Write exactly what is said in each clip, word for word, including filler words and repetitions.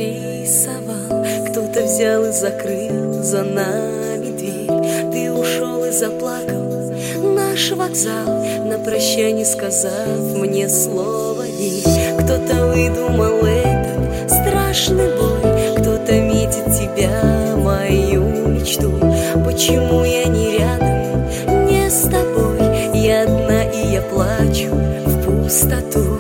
нарисовал, кто-то взял и закрыл за нами дверь. Ты ушел и заплакал наш вокзал, на прощание сказав мне слово «верь». Кто-то выдумал этот страшный бой, кто-то метит тебя, мою мечту. Почему я не рядом, не с тобой? Я одна и я плачу в пустоту.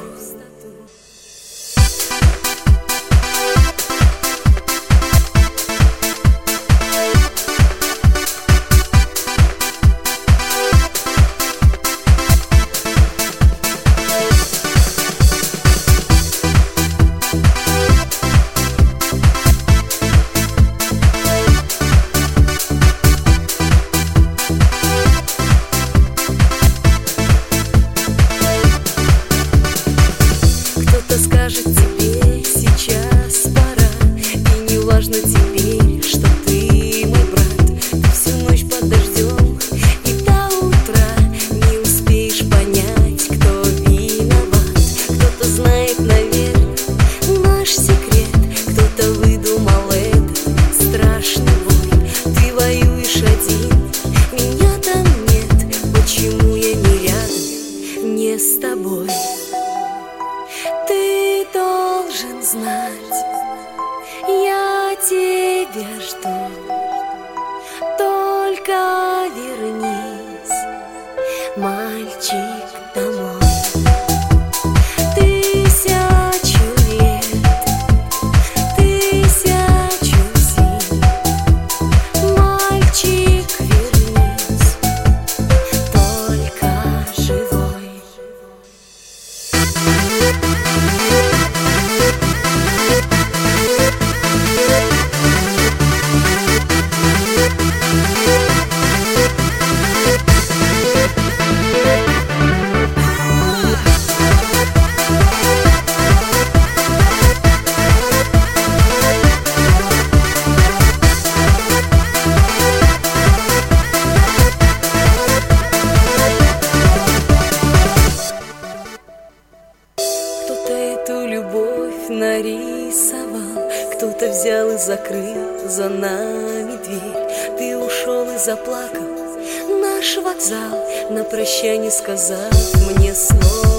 Скажет тебе сейчас пора, и не важно теперь, что ты мой брат. Ты всю ночь под дождем и до утра не успеешь понять, кто виноват. Кто-то знает, наверное, наш секрет, кто-то выдумал этот страшный бой. Ты воюешь один, меня там нет. Почему я не рядом, не с тобой? Ты должен знать, я тебя жду. Только вернись, мальчик, домой. Тысячу лет, тысячу зим, мальчик, вернись, только живой. Кто-то эту любовь нарисовал, кто-то взял и закрыл за нами дверь. Ты ушел и заплакал наш вокзал, на прощание сказав мне слово